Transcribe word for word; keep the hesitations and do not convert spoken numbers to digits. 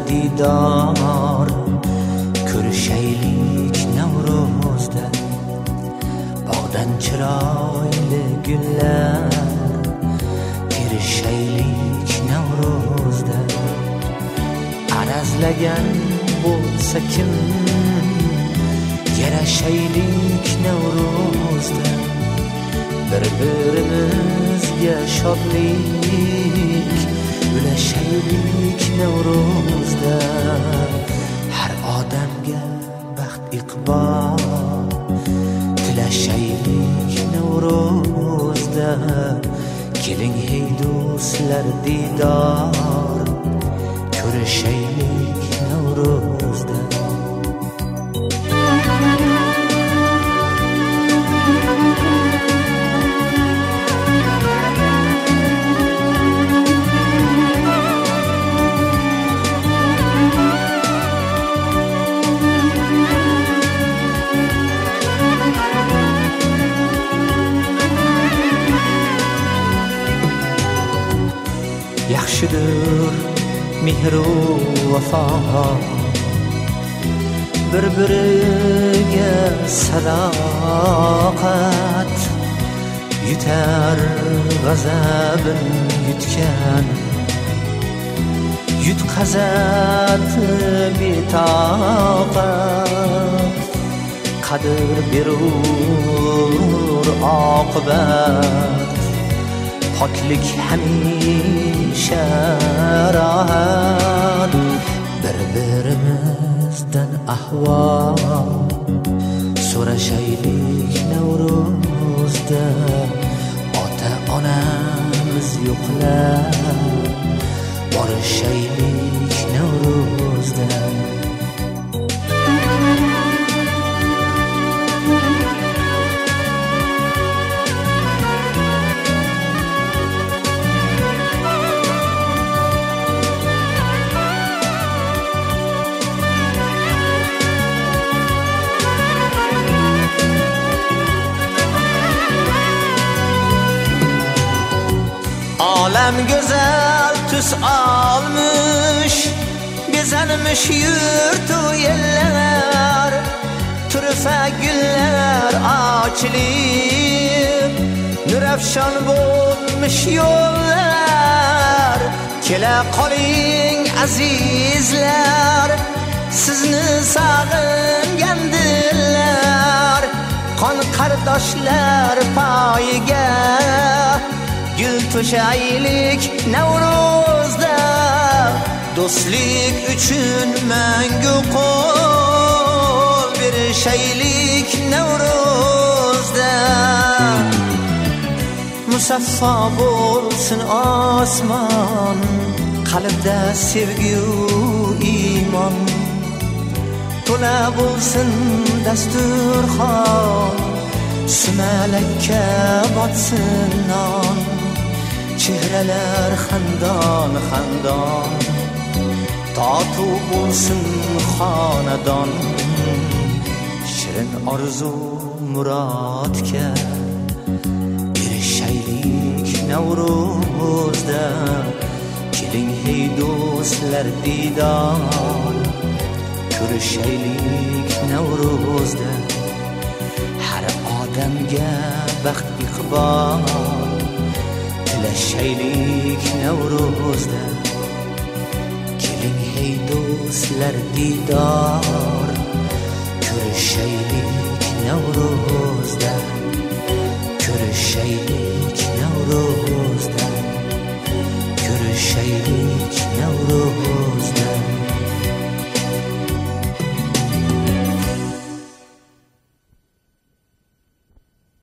diydor ko'rishaylik Navruzda. Bog'dan chiroyli gullar terishaylik Navruzda. Arazlagan bo'lsa kim yarashaylik Navruzda. Bir-birimizga shodlik ulashaylik Navruzda. Har odamga baxt iqbol tilashaylik Navruzda. Keling hey do'stlar diydor ko'rishaylik Navruzda. Yaxshidir mehru vafo, bir-biriga sadoqat. Yutar g'azabin yutgan, yutqazadi betoqat. Qadr berur oqibat, poklik hamisha rohat. Bir-birimizdan ahvol so'rashaylik Navruzda. Ota-onamiz yo'qlar borishaylik Navruzda. Olam go'zal tus olmuş, bezanmış yurtu yellar. Turfa gullar ochilib, nurafshon bo'lmuş yo'llar. Kela qoling azizlar, sizni sog'ingan dillar. Qon qardoshlar poyiga gül to'shaylik Navruzda. Do'stlik uchun mangu qo'l berishaylik Navruzda. Musaffo bo'lsin osmon, qalbda sevgi iymon. To'la bo'lsin dasturxon, sumalakka botsin non. Chehralar xandon xandon, totu bo'lsin xonadon. Shirin orzu murodga erishaylik Navruzda. Keling hey do'stlar diydor ko'rishaylik Navruzda. Har odamga baxt iqbol tilashaylik Navruzda. Keling hey do'stlar diydor ko'rishaylik Navruzda. Ko'rishaylik